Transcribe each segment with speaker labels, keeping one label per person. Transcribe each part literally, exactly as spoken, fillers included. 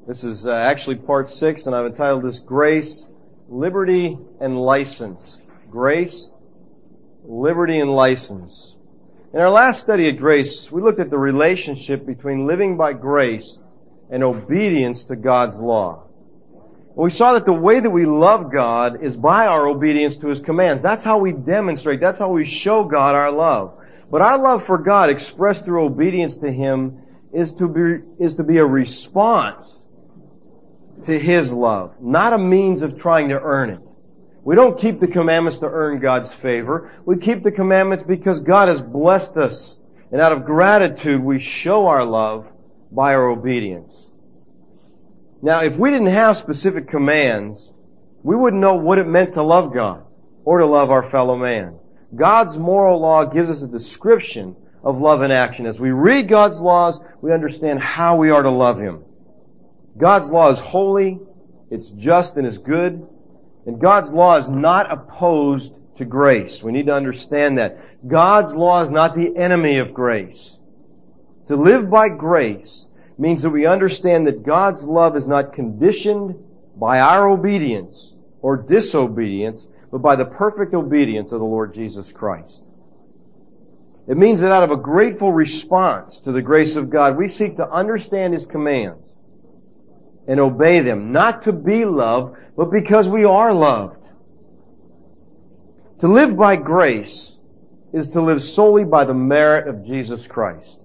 Speaker 1: This is uh, actually part six, and I've entitled this Grace, Liberty, and License. Grace, Liberty, and License. In our last study of grace, we looked at the relationship between living by grace and obedience to God's law. We saw that the way that we love God is by our obedience to His commands. That's how we demonstrate, that's how we show God our love. But our love for God expressed through obedience to Him is to be, is to be a response to His love, not a means of trying to earn it. We don't keep the commandments to earn God's favor. We keep the commandments because God has blessed us. And out of gratitude, we show our love by our obedience. Now, if we didn't have specific commands, we wouldn't know what it meant to love God or to love our fellow man. God's moral law gives us a description of love in action. As we read God's laws, we understand how we are to love Him. God's law is holy, it's just and is good, and God's law is not opposed to grace. We need to understand that. God's law is not the enemy of grace. To live by grace means that we understand that God's love is not conditioned by our obedience or disobedience, but by the perfect obedience of the Lord Jesus Christ. It means that out of a grateful response to the grace of God, we seek to understand His commands and obey them, not to be loved, but because we are loved. To live by grace is to live solely by the merit of Jesus Christ.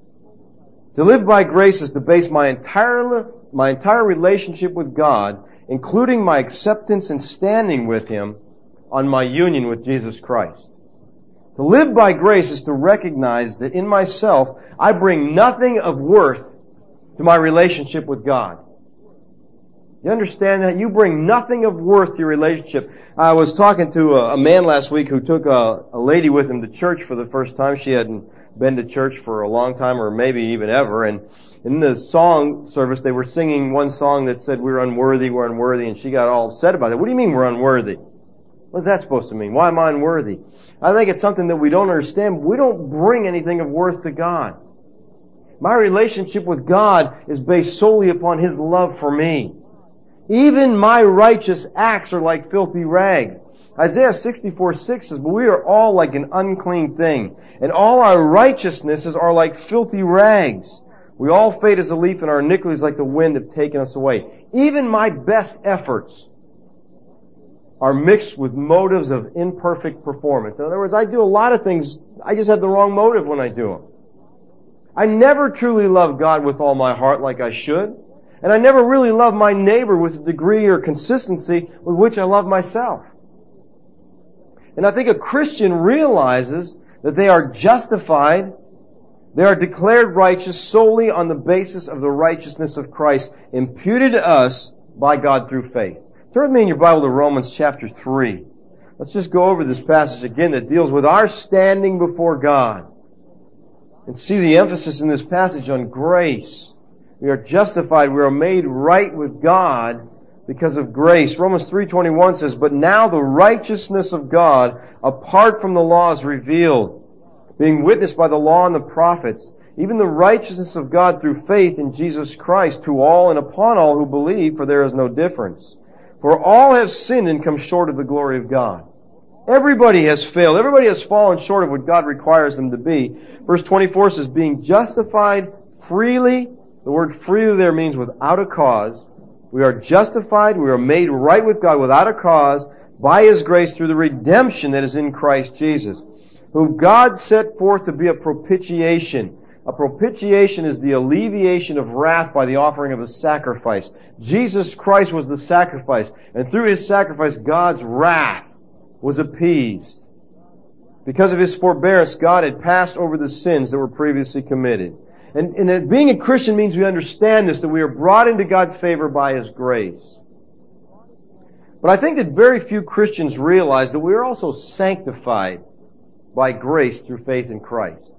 Speaker 1: To live by grace is to base my entire, my entire relationship with God, including my acceptance and standing with Him, on my union with Jesus Christ. To live by grace is to recognize that in myself, I bring nothing of worth to my relationship with God. You understand that? You bring nothing of worth to your relationship. I was talking to a, a man last week who took a, a lady with him to church for the first time. She hadn't been to church for a long time, or maybe even ever. And in the song service, they were singing one song that said, "We're unworthy, we're unworthy," and she got all upset about it. What do you mean we're unworthy? What's that supposed to mean? Why am I unworthy? I think it's something that we don't understand. We don't bring anything of worth to God. My relationship with God is based solely upon His love for me. Even my righteous acts are like filthy rags. Isaiah sixty-four six says, "But we are all like an unclean thing, and all our righteousnesses are like filthy rags. We all fade as a leaf, and our iniquities like the wind have taken us away." Even my best efforts are mixed with motives of imperfect performance. In other words, I do a lot of things, I just have the wrong motive when I do them. I never truly love God with all my heart like I should. And I never really love my neighbor with the degree or consistency with which I love myself. And I think a Christian realizes that they are justified, they are declared righteous solely on the basis of the righteousness of Christ imputed to us by God through faith. Turn with me in your Bible to Romans chapter three. Let's just go over this passage again that deals with our standing before God. And see the emphasis in this passage on grace. We are justified, we are made right with God because of grace. Romans three twenty-one says, "But now the righteousness of God apart from the law is revealed, being witnessed by the law and the prophets, even the righteousness of God through faith in Jesus Christ to all and upon all who believe, for there is no difference. For all have sinned and come short of the glory of God." Everybody has failed. Everybody has fallen short of what God requires them to be. Verse twenty-four says, "Being justified freely," the word freely there means without a cause. We are justified, we are made right with God without a cause by His grace through the redemption that is in Christ Jesus, whom God set forth to be a propitiation. A propitiation is the alleviation of wrath by the offering of a sacrifice. Jesus Christ was the sacrifice, and through His sacrifice, God's wrath was appeased. Because of His forbearance, God had passed over the sins that were previously committed. And, and being a Christian means we understand this, that we are brought into God's favor by His grace. But I think that very few Christians realize that we are also sanctified by grace through faith in Christ.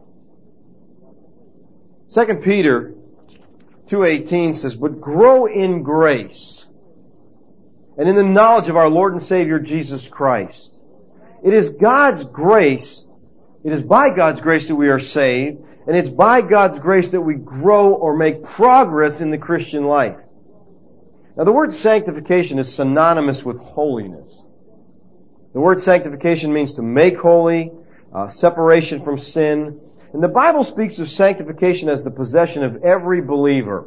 Speaker 1: Second Peter two eighteen says, "But grow in grace and in the knowledge of our Lord and Savior Jesus Christ." It is God's grace, it is by God's grace that we are saved, and it's by God's grace that we grow or make progress in the Christian life. Now the word sanctification is synonymous with holiness. The word sanctification means to make holy, uh, separation from sin. And the Bible speaks of sanctification as the possession of every believer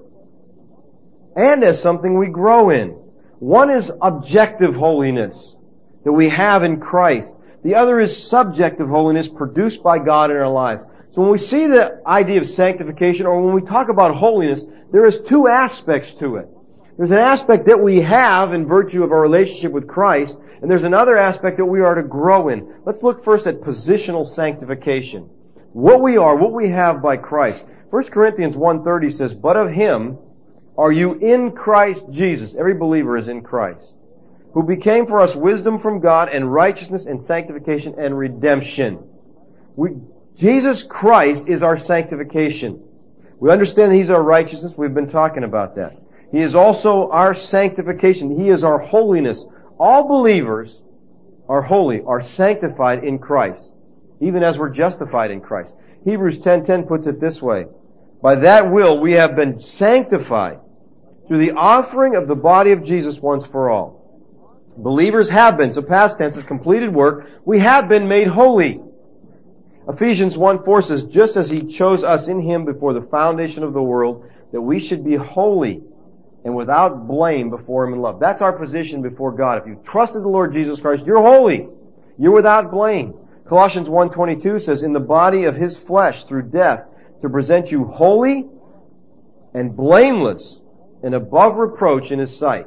Speaker 1: and as something we grow in. One is objective holiness that we have in Christ. The other is subjective holiness produced by God in our lives. So when we see the idea of sanctification, or when we talk about holiness, there is two aspects to it. There's an aspect that we have in virtue of our relationship with Christ, and there's another aspect that we are to grow in. Let's look first at positional sanctification. What we are, what we have by Christ. First Corinthians one thirty says, "But of Him are you in Christ Jesus." Every believer is in Christ. "Who became for us wisdom from God and righteousness and sanctification and redemption." We, Jesus Christ is our sanctification. We understand that He's our righteousness. We've been talking about that. He is also our sanctification. He is our holiness. All believers are holy, are sanctified in Christ, even as we're justified in Christ. Hebrews ten ten puts it this way, "By that will we have been sanctified through the offering of the body of Jesus once for all." Believers have been, so past tense is completed work, we have been made holy. Ephesians one four says, "Just as He chose us in Him before the foundation of the world, that we should be holy and without blame before Him in love." That's our position before God. If you've trusted the Lord Jesus Christ, you're holy. You're without blame. Colossians one twenty-two says, "In the body of His flesh through death, to present you holy and blameless and above reproach in His sight."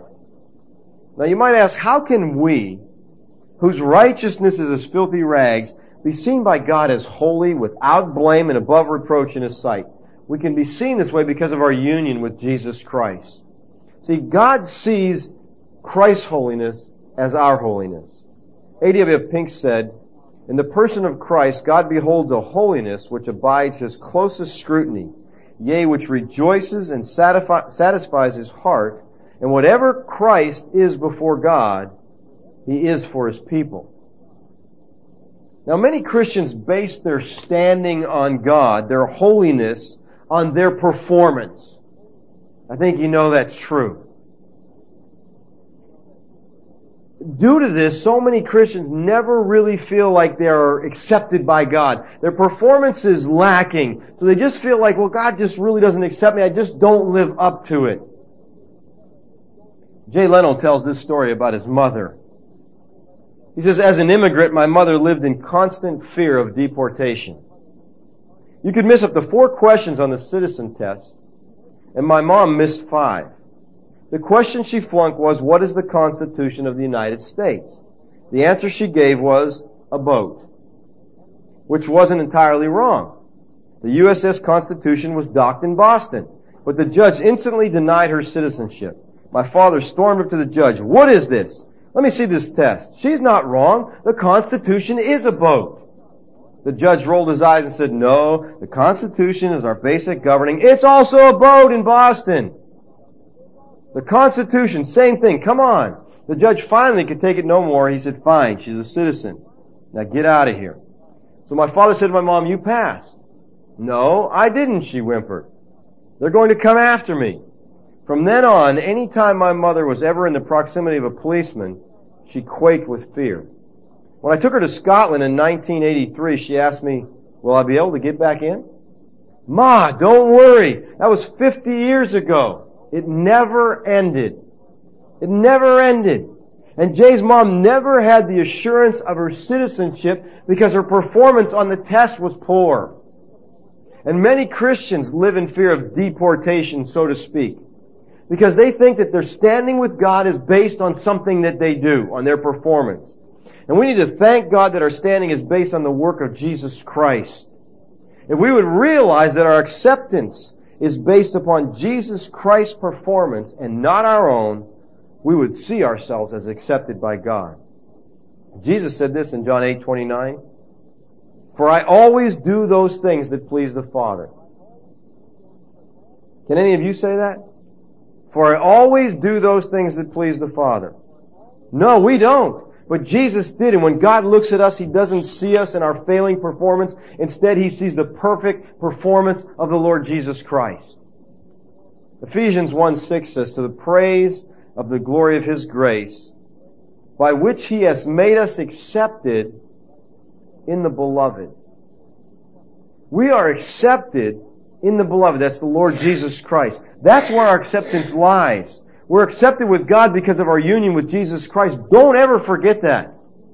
Speaker 1: Now you might ask, how can we, whose righteousness is as filthy rags, be seen by God as holy, without blame, and above reproach in His sight? We can be seen this way because of our union with Jesus Christ. See, God sees Christ's holiness as our holiness. A W Pink said, "In the person of Christ, God beholds a holiness which abides His closest scrutiny, yea, which rejoices and satisfies His heart, and whatever Christ is before God, He is for His people." Now, many Christians base their standing on God, their holiness, on their performance. I think you know that's true. Due to this, so many Christians never really feel like they're accepted by God. Their performance is lacking. So they just feel like, well, God just really doesn't accept me. I just don't live up to it. Jay Leno tells this story about his mother. He says, "As an immigrant, my mother lived in constant fear of deportation. You could miss up to four questions on the citizen test, and my mom missed five. The question she flunked was, what is the Constitution of the United States? The answer she gave was, a boat, which wasn't entirely wrong. The U S S Constitution was docked in Boston, but the judge instantly denied her citizenship. My father stormed up to the judge. What is this? Let me see this test. She's not wrong. The Constitution is a boat. The judge rolled his eyes and said, no, the Constitution is our basic governing. It's also a boat in Boston. The Constitution, same thing. Come on. The judge finally could take it no more. He said, fine, she's a citizen. Now get out of here. So my father said to my mom, you passed. No, I didn't, she whimpered. They're going to come after me. From then on, any time my mother was ever in the proximity of a policeman, she quaked with fear. When I took her to Scotland in nineteen eighty-three, she asked me, will I be able to get back in? Ma, don't worry. That was fifty years ago. It never ended. It never ended. And Jay's mom never had the assurance of her citizenship because her performance on the test was poor. And many Christians live in fear of deportation, so to speak, because they think that their standing with God is based on something that they do, on their performance. And we need to thank God that our standing is based on the work of Jesus Christ. If we would realize that our acceptance is based upon Jesus Christ's performance and not our own, we would see ourselves as accepted by God. Jesus said this in John eight twenty-nine, for I always do those things that please the Father. Can any of you say that? For I always do those things that please the Father. No, we don't. But Jesus did, and when God looks at us, He doesn't see us in our failing performance. Instead, He sees the perfect performance of the Lord Jesus Christ. Ephesians one six says, to the praise of the glory of His grace, by which He has made us accepted in the Beloved. We are accepted in the Beloved. That's the Lord Jesus Christ. That's where our acceptance lies. We're accepted with God because of our union with Jesus Christ. Don't ever forget that.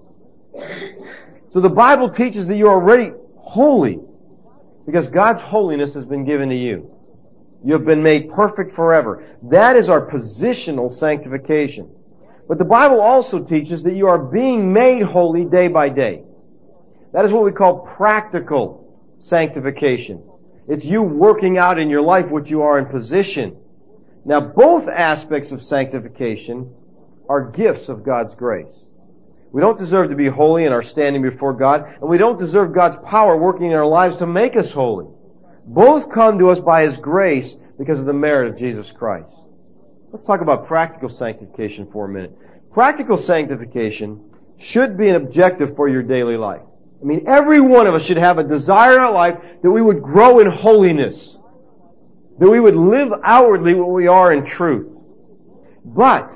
Speaker 1: So the Bible teaches that you're already holy because God's holiness has been given to you. You have been made perfect forever. That is our positional sanctification. But the Bible also teaches that you are being made holy day by day. That is what we call practical sanctification. It's you working out in your life what you are in position. Now, both aspects of sanctification are gifts of God's grace. We don't deserve to be holy in our standing before God, and we don't deserve God's power working in our lives to make us holy. Both come to us by His grace because of the merit of Jesus Christ. Let's talk about practical sanctification for a minute. Practical sanctification should be an objective for your daily life. I mean, every one of us should have a desire in our life that we would grow in holiness, that we would live outwardly what we are in truth. But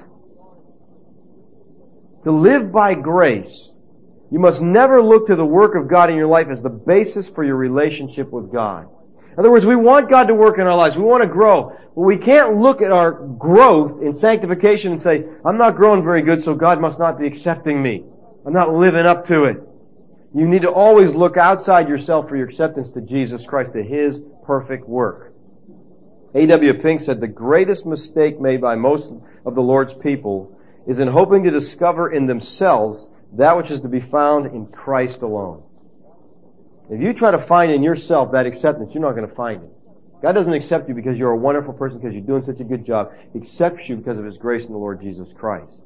Speaker 1: to live by grace, you must never look to the work of God in your life as the basis for your relationship with God. In other words, we want God to work in our lives. We want to grow. But we can't look at our growth in sanctification and say, I'm not growing very good, so God must not be accepting me. I'm not living up to it. You need to always look outside yourself for your acceptance to Jesus Christ, to His perfect work. A W Pink said, the greatest mistake made by most of the Lord's people is in hoping to discover in themselves that which is to be found in Christ alone. If you try to find in yourself that acceptance, you're not going to find it. God doesn't accept you because you're a wonderful person, because you're doing such a good job. He accepts you because of His grace in the Lord Jesus Christ.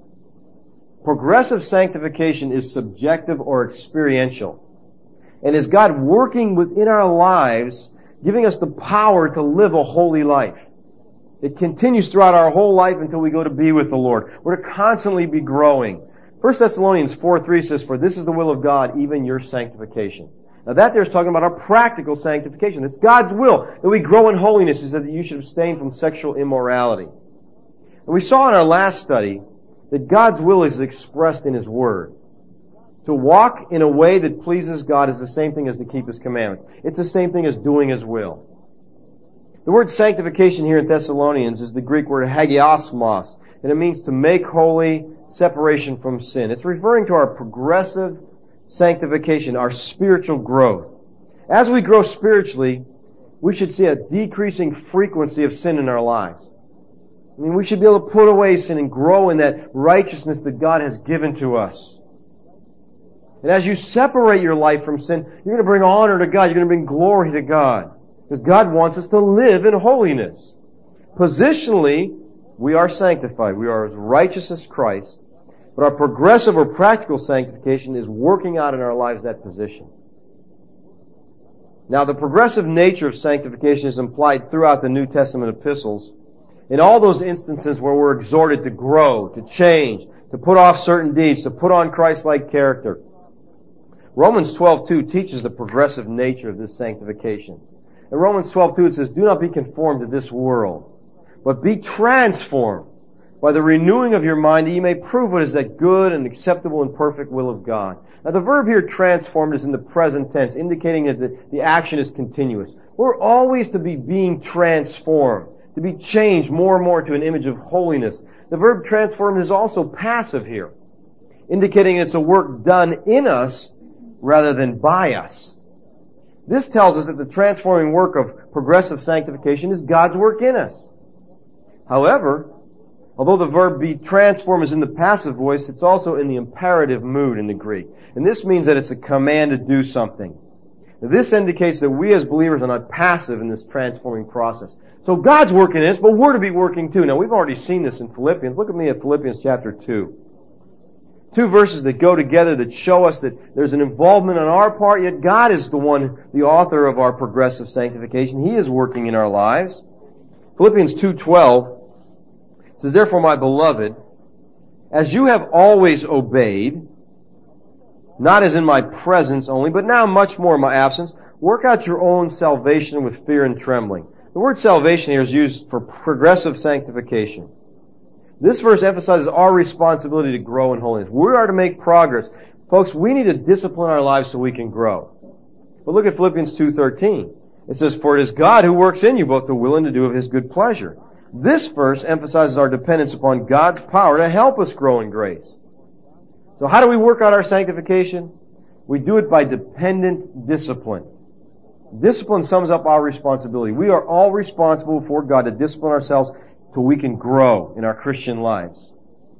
Speaker 1: Progressive sanctification is subjective or experiential. And is God working within our lives, giving us the power to live a holy life. It continues throughout our whole life until we go to be with the Lord. We're to constantly be growing. First Thessalonians four three says, for this is the will of God, even your sanctification. Now that there is talking about our practical sanctification. It's God's will that we grow in holiness. He said that you should abstain from sexual immorality. And we saw in our last study that God's will is expressed in His Word. To walk in a way that pleases God is the same thing as to keep His commandments. It's the same thing as doing His will. The word sanctification here in Thessalonians is the Greek word hagiosmos, and it means to make holy, separation from sin. It's referring to our progressive sanctification, our spiritual growth. As we grow spiritually, we should see a decreasing frequency of sin in our lives. I mean, we should be able to put away sin and grow in that righteousness that God has given to us. And as you separate your life from sin, you're going to bring honor to God. You're going to bring glory to God. Because God wants us to live in holiness. Positionally, we are sanctified. We are as righteous as Christ. But our progressive or practical sanctification is working out in our lives that position. Now, the progressive nature of sanctification is implied throughout the New Testament epistles. In all those instances where we're exhorted to grow, to change, to put off certain deeds, to put on Christ-like character. Romans twelve two teaches the progressive nature of this sanctification. In Romans twelve two it says, do not be conformed to this world, but be transformed by the renewing of your mind, that you may prove what is that good and acceptable and perfect will of God. Now the verb here, transformed, is in the present tense, indicating that the, the action is continuous. We're always to be being transformed, to be changed more and more to an image of holiness. The verb transformed is also passive here, indicating it's a work done in us rather than by us. This tells us that the transforming work of progressive sanctification is God's work in us. However, although the verb be transformed is in the passive voice, it's also in the imperative mood in the Greek. And this means that it's a command to do something. Now, this indicates that we as believers are not passive in this transforming process. So God's working in us, but we're to be working too. Now we've already seen this in Philippians. Look at me at Philippians chapter two. Two verses that go together that show us that there's an involvement on our part, yet God is the one, the author of our progressive sanctification. He is working in our lives. Philippians two twelve says, therefore, my beloved, as you have always obeyed, not as in my presence only, but now much more in my absence, work out your own salvation with fear and trembling. The word salvation here is used for progressive sanctification. This verse emphasizes our responsibility to grow in holiness. We are to make progress. Folks, we need to discipline our lives so we can grow. But look at Philippians two thirteen. It says, "For it is God who works in you both to will and to do of His good pleasure." This verse emphasizes our dependence upon God's power to help us grow in grace. So how do we work out our sanctification? We do it by dependent discipline. Discipline sums up our responsibility. We are all responsible for God to discipline ourselves so we can grow in our Christian lives.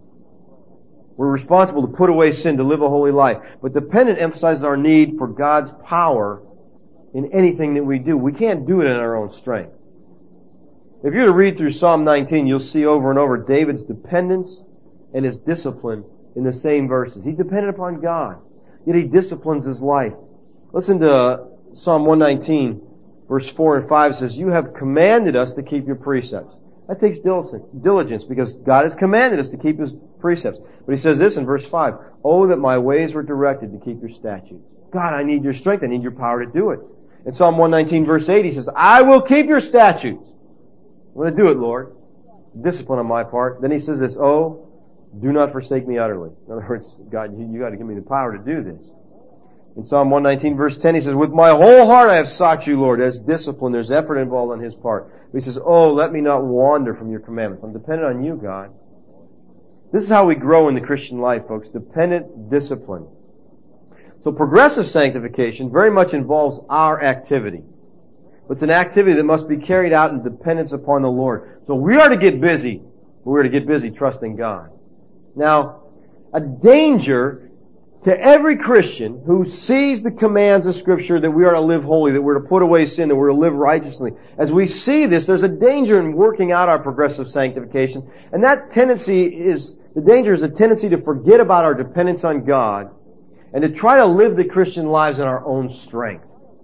Speaker 1: We're responsible to put away sin, to live a holy life. But dependent emphasizes our need for God's power in anything that we do. We can't do it in our own strength. If you were to read through Psalm nineteen, you'll see over and over David's dependence and his discipline in the same verses. He depended upon God, yet he disciplines his life. Listen to Psalm one nineteen, verse four and five. It says, "You have commanded us to keep your precepts." That takes diligence because God has commanded us to keep His precepts. But He says this in verse five, "Oh, that my ways were directed to keep your statutes." God, I need your strength. I need your power to do it. In Psalm one nineteen, verse eight, He says, "I will keep your statutes." I'm going to do it, Lord. Discipline on my part. Then He says this, "Oh, do not forsake me utterly." In other words, God, you, you got to give me the power to do this. In Psalm one nineteen, verse ten, He says, "With my whole heart I have sought you, Lord." There's discipline, there's effort involved on His part. But He says, "Oh, let me not wander from your commandments." I'm dependent on you, God. This is how we grow in the Christian life, folks. Dependent discipline. So progressive sanctification very much involves our activity. But it's an activity that must be carried out in dependence upon the Lord. So we are to get busy, but we're to get busy trusting God. Now, a danger to every Christian who sees the commands of Scripture that we are to live holy, that we're to put away sin, that we're to live righteously. As we see this, there's a danger in working out our progressive sanctification. And that tendency is, the danger is a tendency to forget about our dependence on God and to try to live the Christian lives in our own strength.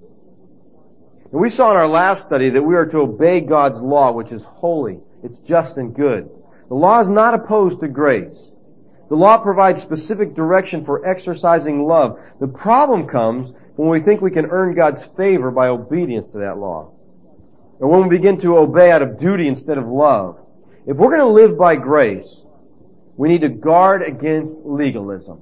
Speaker 1: And we saw in our last study that we are to obey God's law, which is holy, it's just and good. The law is not opposed to grace. The law provides specific direction for exercising love. The problem comes when we think we can earn God's favor by obedience to that law. Or when we begin to obey out of duty instead of love. If we're going to live by grace, we need to guard against legalism.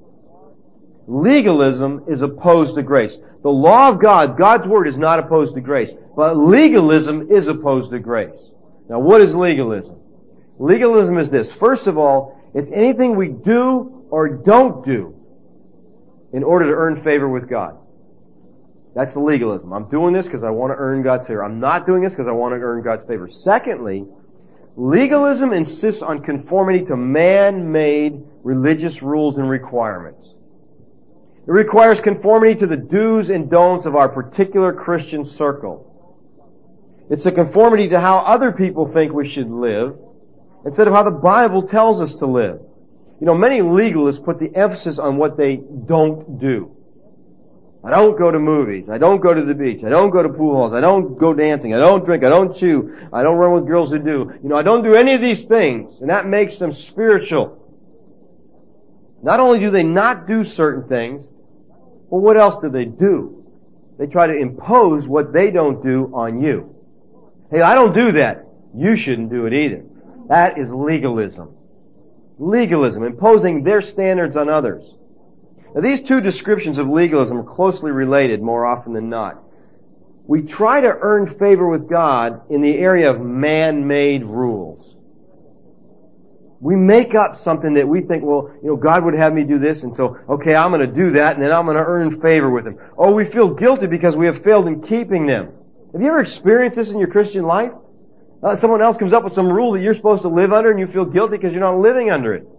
Speaker 1: Legalism is opposed to grace. The law of God, God's Word, is not opposed to grace. But legalism is opposed to grace. Now, what is legalism? Legalism is this. First of all, it's anything we do or don't do in order to earn favor with God. That's the legalism. I'm doing this because I want to earn God's favor. I'm not doing this because I want to earn God's favor. Secondly, legalism insists on conformity to man-made religious rules and requirements. It requires conformity to the do's and don'ts of our particular Christian circle. It's a conformity to how other people think we should live, instead of how the Bible tells us to live. You know, many legalists put the emphasis on what they don't do. I don't go to movies. I don't go to the beach. I don't go to pool halls. I don't go dancing. I don't drink. I don't chew. I don't run with girls who do. You know, I don't do any of these things. And that makes them spiritual. Not only do they not do certain things, well, what else do they do? They try to impose what they don't do on you. Hey, I don't do that. You shouldn't do it either. That is legalism. Legalism, imposing their standards on others. Now, these two descriptions of legalism are closely related more often than not. We try to earn favor with God in the area of man-made rules. We make up something that we think, well, you know, God would have me do this, and so, okay, I'm going to do that, and then I'm going to earn favor with Him. Oh, we feel guilty because we have failed in keeping them. Have you ever experienced this in your Christian life? Uh, someone else comes up with some rule that you're supposed to live under, and you feel guilty because you're not living under it.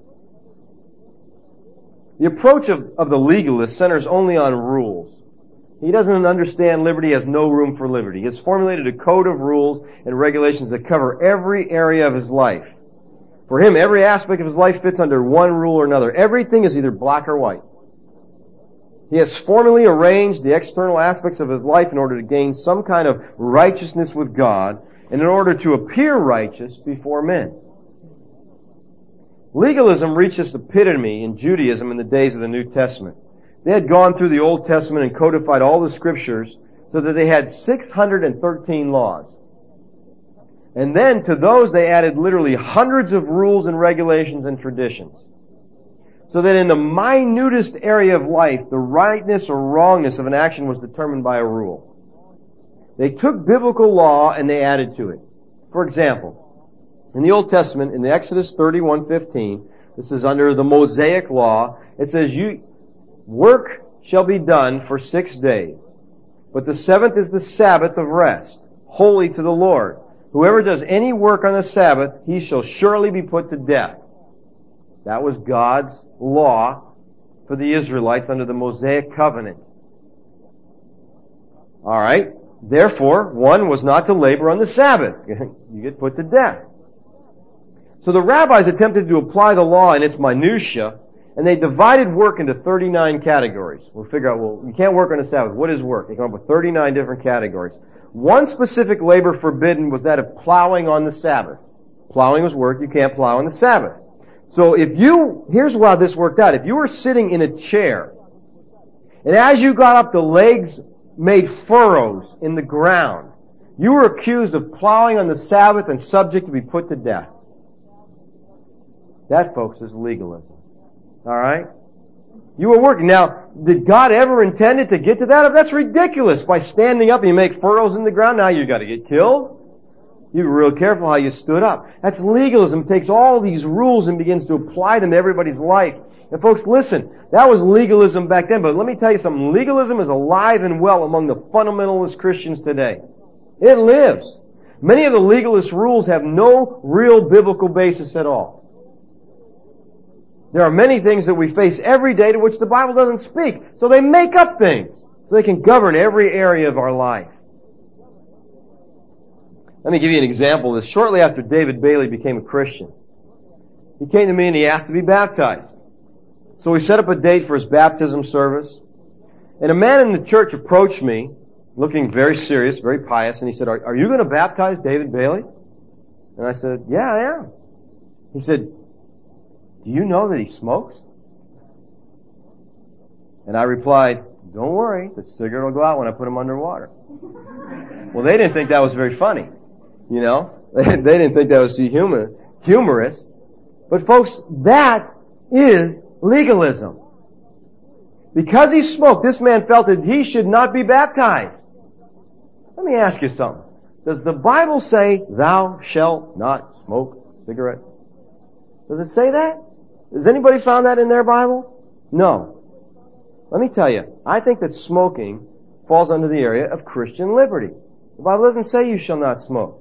Speaker 1: The approach of, of the legalist centers only on rules. He doesn't understand liberty has no room for liberty. He has formulated a code of rules and regulations that cover every area of his life. For him, every aspect of his life fits under one rule or another. Everything is either black or white. He has formally arranged the external aspects of his life in order to gain some kind of righteousness with God and in order to appear righteous before men. Legalism reached its epitome in Judaism in the days of the New Testament. They had gone through the Old Testament and codified all the Scriptures so that they had six hundred thirteen laws. And then to those they added literally hundreds of rules and regulations and traditions. So that in the minutest area of life, the rightness or wrongness of an action was determined by a rule. They took biblical law and they added to it. For example, in the Old Testament, in the Exodus thirty-one fifteen, this is under the Mosaic law, it says, "You work shall be done for six days, but the seventh is the Sabbath of rest, holy to the Lord. Whoever does any work on the Sabbath, he shall surely be put to death." That was God's law for the Israelites under the Mosaic covenant. Alright, therefore, one was not to labor on the Sabbath. You get put to death. So the rabbis attempted to apply the law in its minutiae, and they divided work into thirty-nine categories. We'll figure out, well, you can't work on the Sabbath. What is work? They come up with thirty-nine different categories. One specific labor forbidden was that of plowing on the Sabbath. Plowing was work. You can't plow on the Sabbath. So if you, here's how this worked out. If you were sitting in a chair, and as you got up, the legs made furrows in the ground, you were accused of plowing on the Sabbath and subject to be put to death. That, folks, is legalism. Alright? You were working. Now, did God ever intend it to get to that? That's ridiculous. By standing up and you make furrows in the ground, now you got to get killed. You were real careful how you stood up. That's legalism. It takes all these rules and begins to apply them to everybody's life. And folks, listen, that was legalism back then, but let me tell you something. Legalism is alive and well among the fundamentalist Christians today. It lives. Many of the legalist rules have no real biblical basis at all. There are many things that we face every day to which the Bible doesn't speak. So they make up things so they can govern every area of our life. Let me give you an example of this. Shortly after David Bailey became a Christian, he came to me and he asked to be baptized. So we set up a date for his baptism service. And a man in the church approached me, looking very serious, very pious, and he said, are, are you going to baptize David Bailey? And I said, yeah, I am. He said, do you know that he smokes? And I replied, don't worry, the cigarette will go out when I put him underwater. Well, they didn't think that was very funny. You know, they didn't think that was too humor, humorous. But folks, that is legalism. Because he smoked, this man felt that he should not be baptized. Let me ask you something. Does the Bible say, thou shalt not smoke cigarettes? Does it say that? Has anybody found that in their Bible? No. Let me tell you, I think that smoking falls under the area of Christian liberty. The Bible doesn't say you shall not smoke.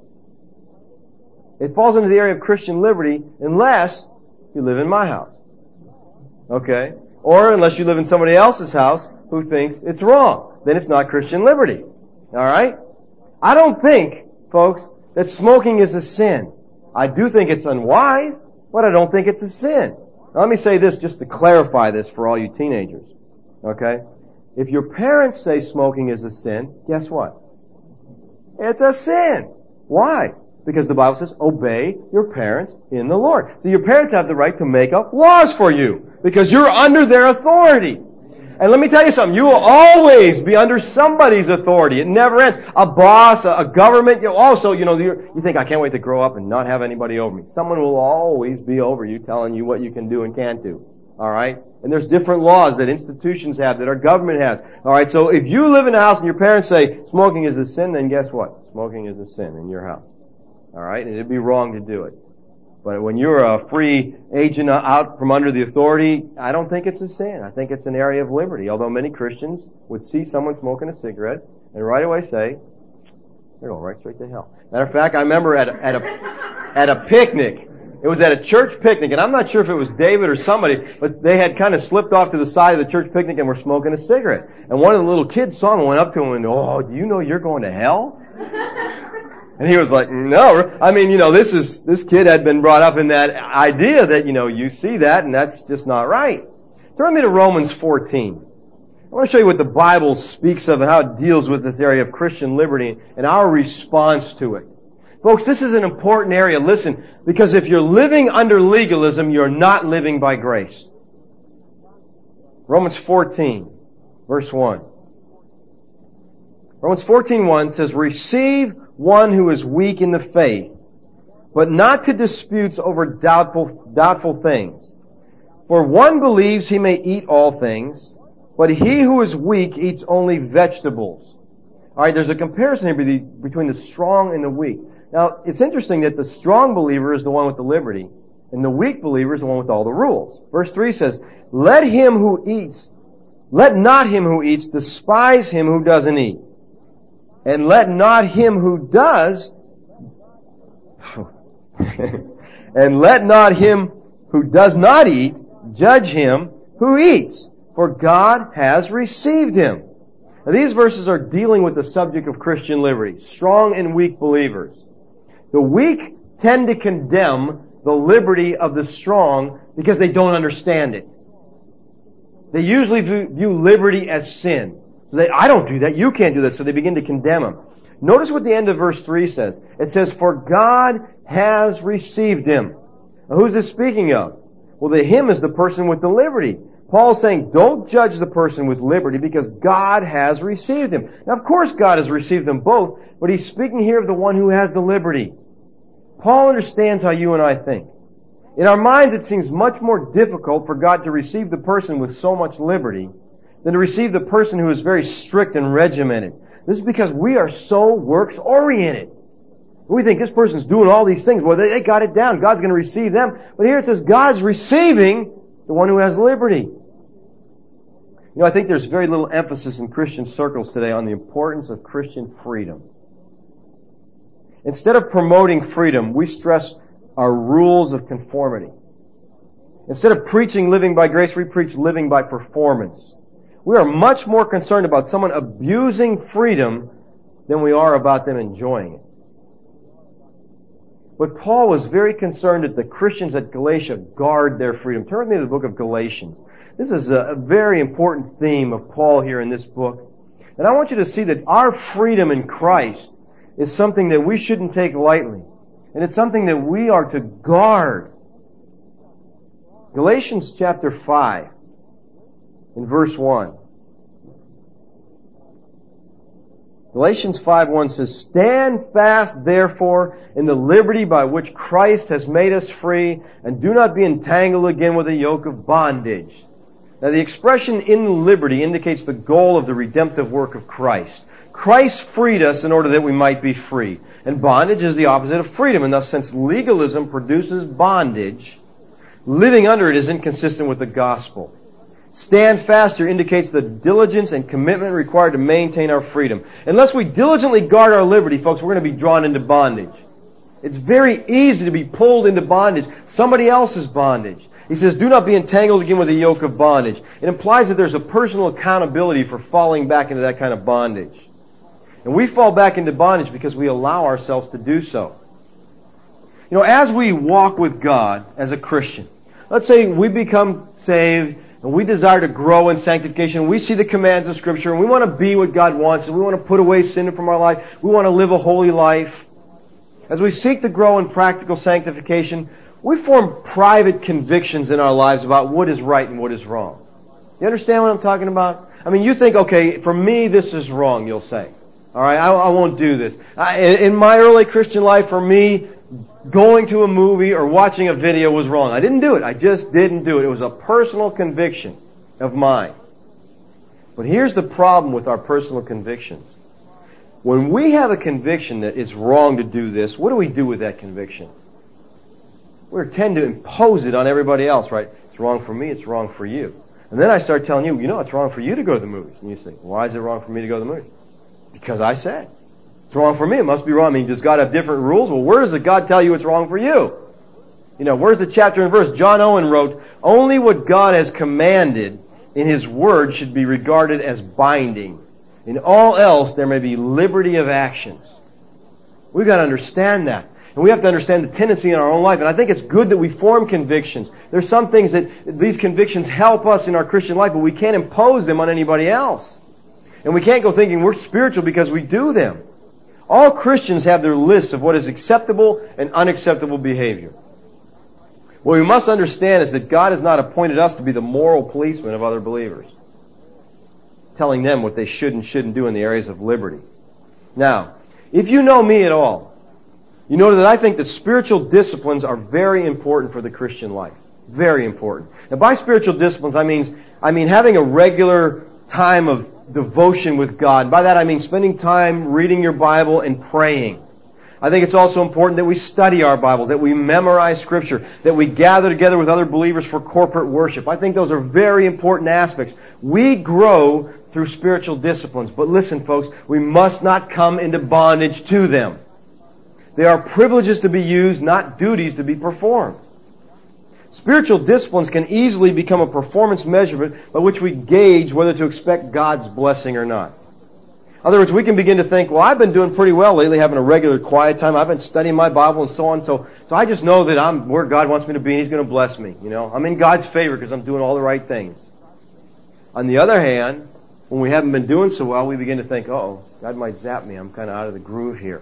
Speaker 1: It falls into the area of Christian liberty unless you live in my house. Okay? Or unless you live in somebody else's house who thinks it's wrong. Then it's not Christian liberty. Alright? I don't think, folks, that smoking is a sin. I do think it's unwise, but I don't think it's a sin. Now, let me say this just to clarify this for all you teenagers. Okay? If your parents say smoking is a sin, guess what? It's a sin. Why? Because the Bible says, obey your parents in the Lord. So your parents have the right to make up laws for you because you're under their authority. And let me tell you something, you will always be under somebody's authority. It never ends. A boss, a government, you also, you know, you think, I can't wait to grow up and not have anybody over me. Someone will always be over you telling you what you can do and can't do. Alright? And there's different laws that institutions have, that our government has. Alright, so if you live in a house and your parents say smoking is a sin, then guess what? Smoking is a sin in your house. Alright? And it'd be wrong to do it. But when you're a free agent out from under the authority, I don't think it's a sin. I think it's an area of liberty. Although many Christians would see someone smoking a cigarette and right away say, they're going right straight to hell. Matter of fact, I remember at a, at a, at a picnic, it was at a church picnic, and I'm not sure if it was David or somebody, but they had kind of slipped off to the side of the church picnic and were smoking a cigarette. And one of the little kids saw him and went up to him and, oh, do you know you're going to hell? And he was like, no. I mean, you know, this is, this kid had been brought up in that idea that, you know, you see that and that's just not right. Turn me to Romans fourteen. I want to show you what the Bible speaks of and how it deals with this area of Christian liberty and our response to it. Folks, this is an important area. Listen, because if you're living under legalism, you're not living by grace. Romans fourteen, verse one. Romans fourteen one says, receive one who is weak in the faith but not to disputes over doubtful, doubtful things. For one believes he may eat all things, but he who is weak eats only vegetables. Alright, there's a comparison here between the strong and the weak. Now, it's interesting that the strong believer is the one with the liberty, and the weak believer is the one with all the rules. Verse three says, Let him who eats, let not him who eats despise him who doesn't eat. And let not him who does, and let not him who does not eat judge him who eats, for God has received him. Now, these verses are dealing with the subject of Christian liberty, strong and weak believers. The weak tend to condemn the liberty of the strong because they don't understand it. They usually view, view liberty as sin. So they, I don't do that, you can't do that, so they begin to condemn him. Notice what the end of verse three says. It says, For God has received him. Now, who's this speaking of? Well, the him is the person with the liberty. Paul's saying, don't judge the person with liberty because God has received him. Now, of course God has received them both, but he's speaking here of the one who has the liberty. Paul understands how you and I think. In our minds, it seems much more difficult for God to receive the person with so much liberty than to receive the person who is very strict and regimented. This is because we are so works-oriented. We think this person's doing all these things. Well, they, they got it down. God's going to receive them. But here it says God's receiving the one who has liberty. You know, I think there's very little emphasis in Christian circles today on the importance of Christian freedom. Instead of promoting freedom, we stress our rules of conformity. Instead of preaching living by grace, we preach living by performance. We are much more concerned about someone abusing freedom than we are about them enjoying it. But Paul was very concerned that the Christians at Galatia guard their freedom. Turn with me to the book of Galatians. This is a very important theme of Paul here in this book. And I want you to see that our freedom in Christ is something that we shouldn't take lightly. And it's something that we are to guard. Galatians chapter five, in verse one. Galatians five one says, Stand fast, therefore, in the liberty by which Christ has made us free, and do not be entangled again with a yoke of bondage. Now, the expression in liberty indicates the goal of the redemptive work of Christ. Christ freed us in order that we might be free. And bondage is the opposite of freedom. And thus, since legalism produces bondage, living under it is inconsistent with the gospel. Stand fast here indicates the diligence and commitment required to maintain our freedom. Unless we diligently guard our liberty, folks, we're going to be drawn into bondage. It's very easy to be pulled into bondage, somebody else's bondage. He says, do not be entangled again with a yoke of bondage. It implies that there's a personal accountability for falling back into that kind of bondage. And we fall back into bondage because we allow ourselves to do so. You know, as we walk with God as a Christian, let's say we become saved and we desire to grow in sanctification. We see the commands of Scripture and we want to be what God wants and we want to put away sin from our life. We want to live a holy life. As we seek to grow in practical sanctification, we form private convictions in our lives about what is right and what is wrong. You understand what I'm talking about? I mean, you think, okay, for me this is wrong, you'll say. All right, I, I won't do this. I, in my early Christian life, for me, going to a movie or watching a video was wrong. I didn't do it. I just didn't do it. It was a personal conviction of mine. But here's the problem with our personal convictions. When we have a conviction that it's wrong to do this, what do we do with that conviction? We tend to impose it on everybody else, right? It's wrong for me, it's wrong for you. And then I start telling you, you know, it's wrong for you to go to the movies. And you say, why is it wrong for me to go to the movies? Because I said. It's wrong for me, it must be wrong. I mean, does God have different rules? Well, where does the God tell you it's wrong for you? You know, where's the chapter and verse? John Owen wrote, only what God has commanded in His Word should be regarded as binding. In all else, there may be liberty of actions. We've got to understand that. And we have to understand the tendency in our own life. And I think it's good that we form convictions. There's some things that these convictions help us in our Christian life, but we can't impose them on anybody else. And we can't go thinking we're spiritual because we do them. All Christians have their list of what is acceptable and unacceptable behavior. What we must understand is that God has not appointed us to be the moral policemen of other believers, telling them what they should and shouldn't do in the areas of liberty. Now, if you know me at all, you know that I think that spiritual disciplines are very important for the Christian life. Very important. Now, by spiritual disciplines, I mean, I mean having a regular time of devotion with God. By that, I mean spending time reading your Bible and praying. I think it's also important that we study our Bible, that we memorize Scripture, that we gather together with other believers for corporate worship. I think those are very important aspects. We grow through spiritual disciplines. But listen, folks, we must not come into bondage to them. They are privileges to be used, not duties to be performed. Spiritual disciplines can easily become a performance measurement by which we gauge whether to expect God's blessing or not. In other words, we can begin to think, well, I've been doing pretty well lately, having a regular quiet time. I've been studying my Bible and so on. So, so I just know that I'm where God wants me to be and He's going to bless me. You know, I'm in God's favor because I'm doing all the right things. On the other hand, when we haven't been doing so well, we begin to think, oh, God might zap me. I'm kind of out of the groove here.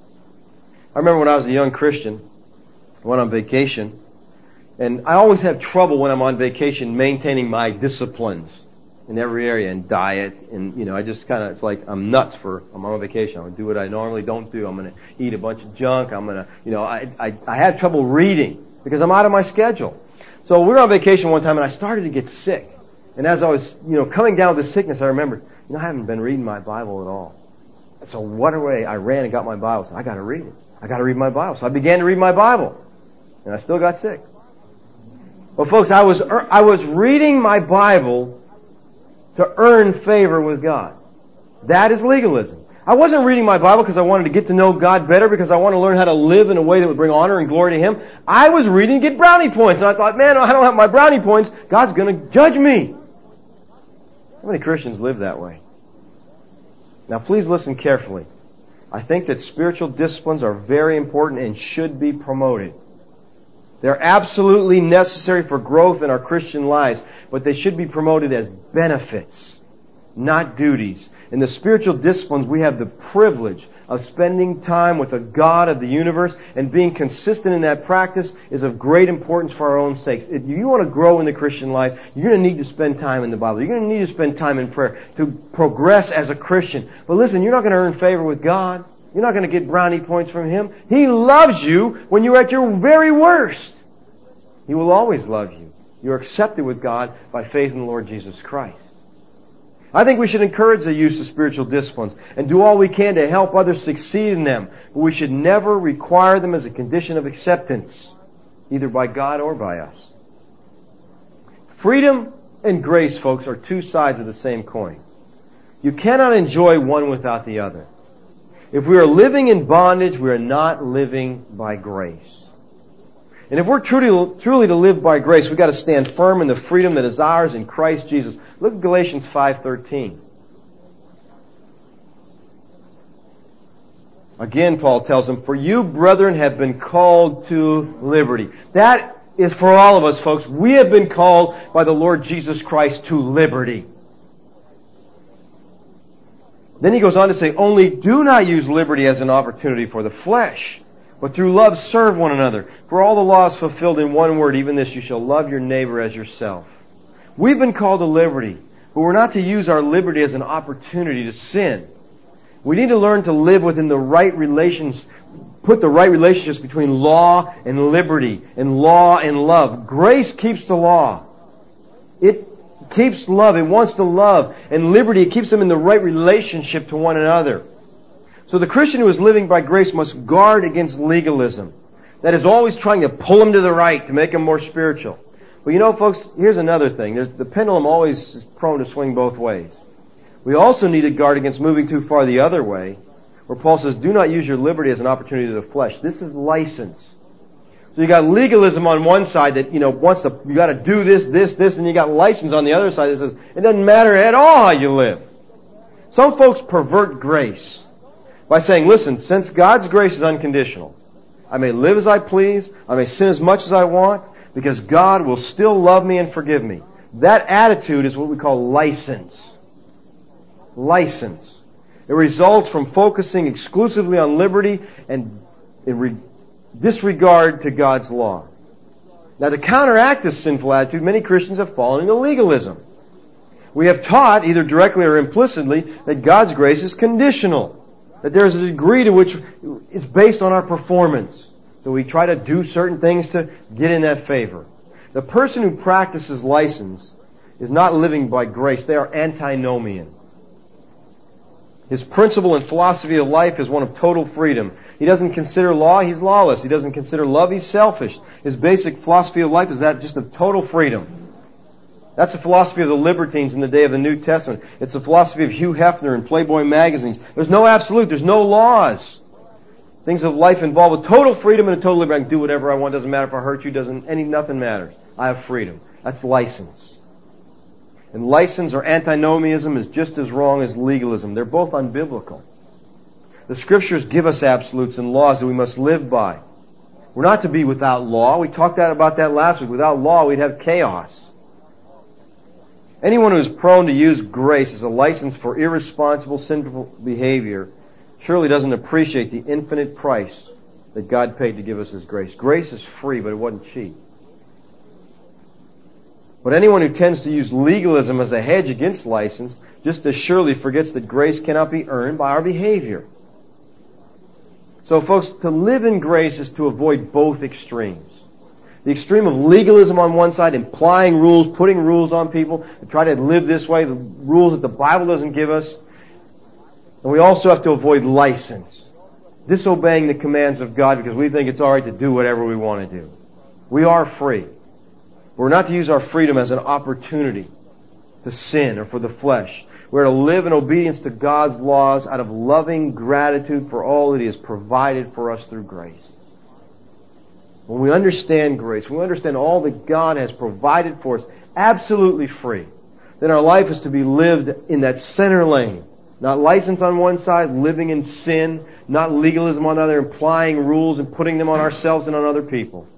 Speaker 1: I remember when I was a young Christian, I went on vacation, and I always have trouble when I'm on vacation maintaining my disciplines in every area, and diet, and, you know, I just kind of, it's like I'm nuts for, I'm on vacation. I'm going to do what I normally don't do. I'm going to eat a bunch of junk. I'm going to, you know, I, I, I had trouble reading because I'm out of my schedule. So we were on vacation one time, and I started to get sick. And as I was, you know, coming down with the sickness, I remembered, you know, I haven't been reading my Bible at all. So what a way, I ran and got my Bible. I said, I got to read it. I got to read my Bible. So I began to read my Bible. And I still got sick. Well, folks, I was, I was reading my Bible to earn favor with God. That is legalism. I wasn't reading my Bible because I wanted to get to know God better, because I wanted to learn how to live in a way that would bring honor and glory to Him. I was reading to get brownie points. And I thought, man, I don't have my brownie points. God's going to judge me. How many Christians live that way? Now, please listen carefully. I think that spiritual disciplines are very important and should be promoted. They're absolutely necessary for growth in our Christian lives, but they should be promoted as benefits, not duties. In the spiritual disciplines, we have the privilege of spending time with the God of the universe, and being consistent in that practice is of great importance for our own sakes. If you want to grow in the Christian life, you're going to need to spend time in the Bible. You're going to need to spend time in prayer to progress as a Christian. But listen, you're not going to earn favor with God. You're not going to get brownie points from Him. He loves you when you're at your very worst. He will always love you. You're accepted with God by faith in the Lord Jesus Christ. I think we should encourage the use of spiritual disciplines and do all we can to help others succeed in them, but we should never require them as a condition of acceptance, either by God or by us. Freedom and grace, folks, are two sides of the same coin. You cannot enjoy one without the other. If we are living in bondage, we are not living by grace. And if we're truly, truly to live by grace, we've got to stand firm in the freedom that is ours in Christ Jesus. Look at Galatians five thirteen. Again, Paul tells them, for you, brethren, have been called to liberty. That is for all of us, folks. We have been called by the Lord Jesus Christ to liberty. Then he goes on to say, only do not use liberty as an opportunity for the flesh, but through love serve one another. For all the law is fulfilled in one word, even this, you shall love your neighbor as yourself. We've been called to liberty, but we're not to use our liberty as an opportunity to sin. We need to learn to live within the right relations, put the right relationships between law and liberty, and law and love. Grace keeps the law. It keeps love. It wants to love. And liberty, it keeps them in the right relationship to one another. So the Christian who is living by grace must guard against legalism. That is always trying to pull him to the right to make him more spiritual. But you know, folks, here's another thing. There's, the pendulum always is prone to swing both ways. We also need to guard against moving too far the other way, where Paul says, do not use your liberty as an opportunity to the flesh. This is license. So you got legalism on one side that, you know, wants to, you got to do this, this, this, and you got license on the other side that says, it doesn't matter at all how you live. Some folks pervert grace by saying, listen, since God's grace is unconditional, I may live as I please, I may sin as much as I want, because God will still love me and forgive me. That attitude is what we call license. License. It results from focusing exclusively on liberty and in re- disregard to God's law. Now, to counteract this sinful attitude, many Christians have fallen into legalism. We have taught, either directly or implicitly, that God's grace is conditional. That there's a degree to which it's based on our performance. So we try to do certain things to get in that favor. The person who practices license is not living by grace. They are antinomian. His principle and philosophy of life is one of total freedom. He doesn't consider law, he's lawless. He doesn't consider love, he's selfish. His basic philosophy of life is that just of total freedom. That's the philosophy of the libertines in the day of the New Testament. It's the philosophy of Hugh Hefner and Playboy magazines. There's no absolute, there's no laws. Things of life involve a total freedom and a total liberty. I can do whatever I want, doesn't matter if I hurt you, doesn't any nothing matters. I have freedom. That's license. And license or antinomianism is just as wrong as legalism. They're both unbiblical. The Scriptures give us absolutes and laws that we must live by. We're not to be without law. We talked about that last week. Without law, we'd have chaos. Anyone who is prone to use grace as a license for irresponsible, sinful behavior surely doesn't appreciate the infinite price that God paid to give us His grace. Grace is free, but it wasn't cheap. But anyone who tends to use legalism as a hedge against license just as surely forgets that grace cannot be earned by our behavior. So folks, to live in grace is to avoid both extremes. The extreme of legalism on one side, implying rules, putting rules on people, to try to live this way, the rules that the Bible doesn't give us. And we also have to avoid license, disobeying the commands of God because we think it's all right to do whatever we want to do. We are free. We're not to use our freedom as an opportunity to sin or for the flesh. We're to live in obedience to God's laws out of loving gratitude for all that He has provided for us through grace. When we understand grace, when we understand all that God has provided for us, absolutely free, then our life is to be lived in that center lane. Not license on one side, living in sin, not legalism on the other, implying rules and putting them on ourselves and on other people.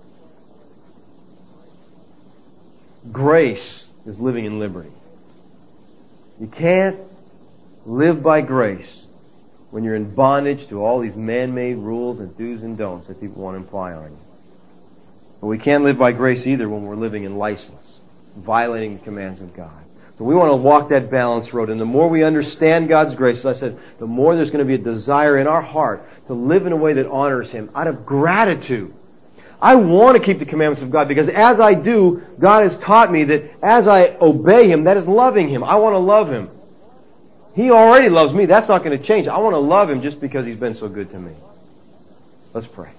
Speaker 1: Grace is living in liberty. You can't live by grace when you're in bondage to all these man-made rules and do's and don'ts that people want to imply on you. But we can't live by grace either when we're living in license, violating the commands of God. So we want to walk that balance road. And the more we understand God's grace, as I said, the more there's going to be a desire in our heart to live in a way that honors Him out of gratitude. I want to keep the commandments of God because as I do, God has taught me that as I obey Him, that is loving Him. I want to love Him. He already loves me. That's not going to change. I want to love Him just because He's been so good to me. Let's pray.